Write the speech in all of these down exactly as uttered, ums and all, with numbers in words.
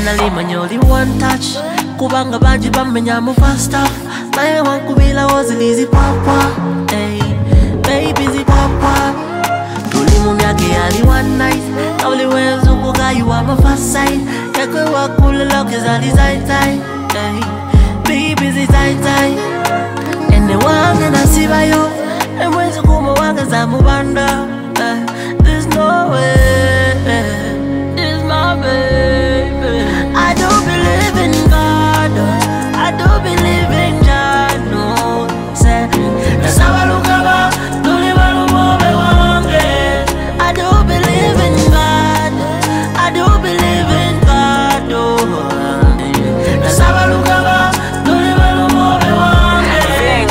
nali manyoli one touch kubanga banji bamenya mu fast stuff naye wankubila wozilizi papa hey baby zi papa tuli mu myaka yali one night kawli wenzunguka you are my first sight yakwe wakula loke zali zai zai hey baby zi zai zai ene wange nasibayo emwenzi kuma wange zamubanda uh, there's no way this my baby. I do believe in God, I do believe in God, no say nasabalukaba tuli balumube wange. I do believe in God, I do believe in God, oh nasabalukaba tuli balumube wange.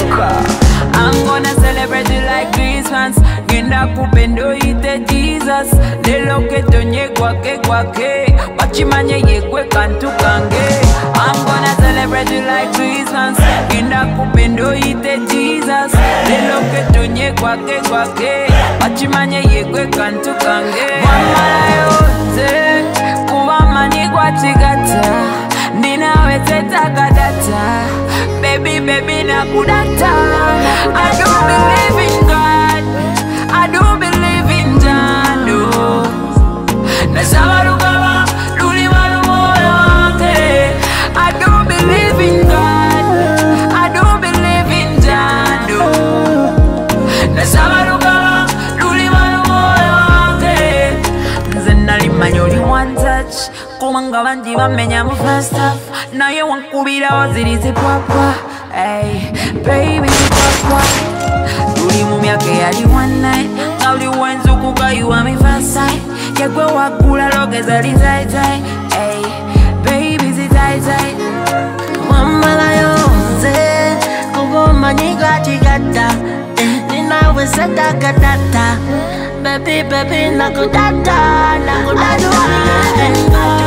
I'm gonna celebrate it like Christmas. Genda kupendo ite Jesus. Lelo ketonye kwake kwake. Wachimanye yekwe kantu kange. I'm gonna celebrate it like Christmas. Genda kupendo ite Jesus. Lelo ketonye kwake kwake. Wachimanye yekwe kantu kange. Wamala yote kuwamani kwa chigata. Ninawe teta kadata. Baby, baby, nakudata. I do believe in God. I do believe in God. No. Nasabarukaba, lulibalu moyo wange. I do believe in God. I do believe in God. No. Nasabarukaba, lulibalu moyo wange. Nze nali manyoli one touch. Kumanga banji bamenya mu fast stuff. Naye wankubira wazirizi papa. Hey, baby papa. Tuli mu myaka yali one night. Kawli wenzukuka you are my first sight. Yekwe wakula loke zali zai zai. Hey, baby zi zai zai. Wamala yonze kuboma nyiga chigata ninawe seta kadata. Baby baby nakudata nakudata.